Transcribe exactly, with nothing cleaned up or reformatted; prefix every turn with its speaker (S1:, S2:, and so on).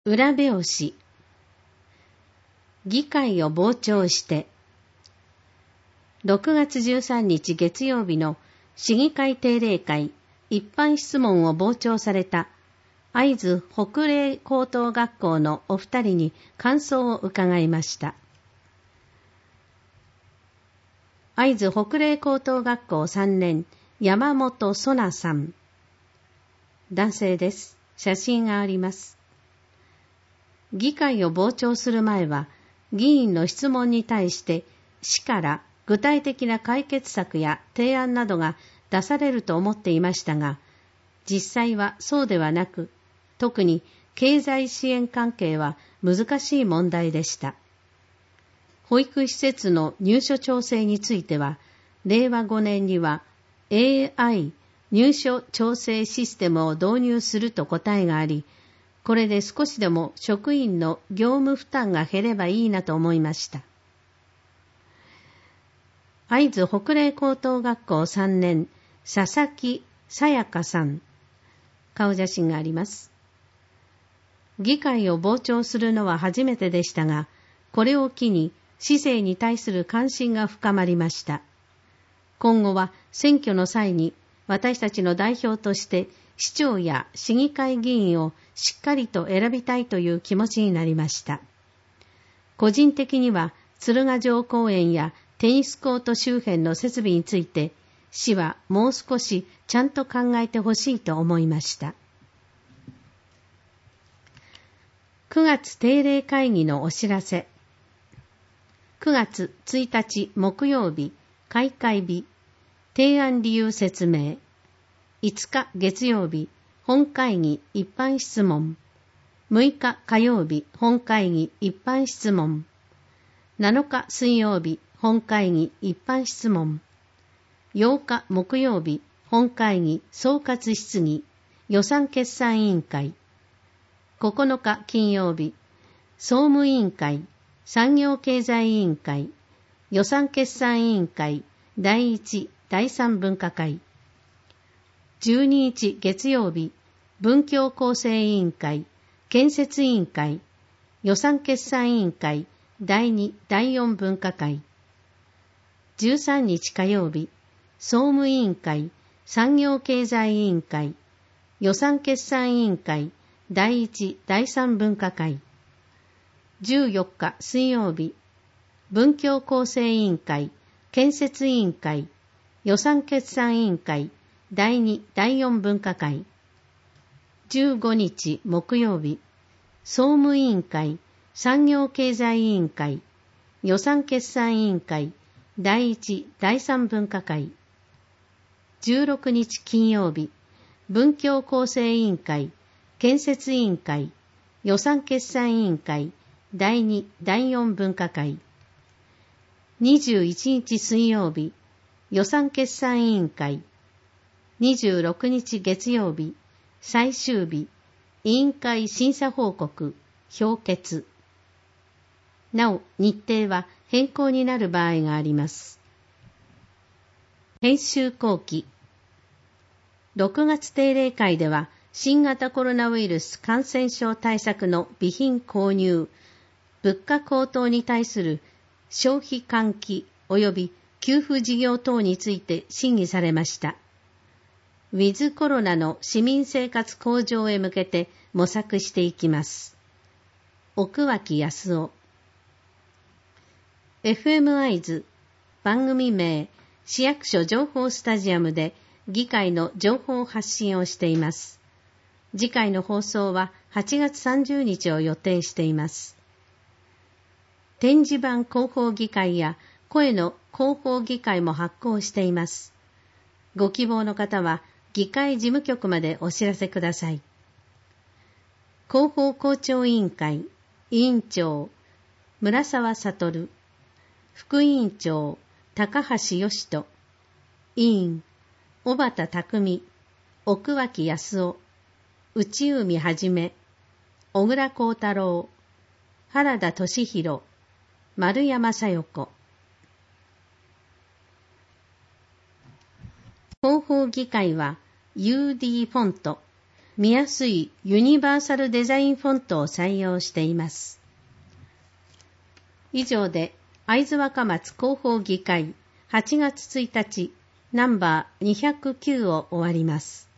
S1: 裏表紙。議会を傍聴して。ろくがつじゅうさんにち月曜日の市議会定例会一般質問を傍聴された会津北嶺高等学校のお二人に感想を伺いました。会津北嶺高等学校さんねん山本そなさん。男性です。写真があります。議会を傍聴する前は、議員の質問に対して市から具体的な解決策や提案などが出されると思っていましたが、実際はそうではなく、特に経済支援関係は難しい問題でした。保育施設の入所調整については、れいわごねんには エーアイ 入所調整システムを導入すると答えがあり、これで少しでも職員の業務負担が減ればいいなと思いました。会津北嶺高等学校さんねん佐々木さやかさん。顔写真があります。議会を傍聴するのは初めてでしたが、これを機に市政に対する関心が深まりました。今後は選挙の際に私たちの代表として市長や市議会議員をしっかりと選びたいという気持ちになりました。個人的には鶴ヶ城公園やテニスコート周辺の設備について市はもう少しちゃんと考えてほしいと思いました。くがつ定例会議のお知らせ。くがつついたち木曜日、開会日、提案理由説明。いつか月曜日、本会議一般質問。むいか火曜日、本会議一般質問。なのか水曜日、本会議一般質問。ようか木曜日、本会議総括質疑、予算決算委員会。ここのか金曜日、総務委員会、産業経済委員会、予算決算委員会、だいいち、だいさん分科会。じゅうににち月曜日、文教構成委員会、建設委員会、予算決算委員会、だいに、だいよん分科会。じゅうさんにち火曜日、総務委員会、産業経済委員会、予算決算委員会、だいいち、だいさん分科会。じゅうよっか水曜日、文教構成委員会、建設委員会、予算決算委員会、だいに、だいよん分科会。じゅうごにち木曜日、総務委員会、産業経済委員会、予算決算委員会、だいいち、だいさん分科会。じゅうろくにち金曜日、文教構成委員会、建設委員会、予算決算委員会、だいに、だいよん分科会。にじゅういちにち水曜日、予算決算委員会。にじゅうろくにち月曜日、最終日、委員会審査報告、評決。なお、日程は変更になる場合があります。編集後期。ろくがつ定例会では、新型コロナウイルス感染症対策の備品購入、物価高騰に対する消費喚起及び給付事業等について審議されました。ウィズコロナの市民生活向上へ向けて模索していきます。奥脇康夫。エフエム 会津番組名市役所情報スタジアムで議会の情報発信をしています。次回の放送ははちがつさんじゅうにちを予定しています。展示板広報議会や声の広報議会も発行しています。ご希望の方は議会事務局までお知らせください。広報校長委員会委員長村沢悟、副委員長高橋義人、委員小畑匠、奥脇康夫、内海はじめ、小倉幸太郎、原田俊弘、丸山小夜子。広報議会は ユーディー フォント、 見やすいユニバーサルデザインフォントを採用しています。以上で会津若松広報議会はちがつついたちナンバーにひゃくきゅうを終わります。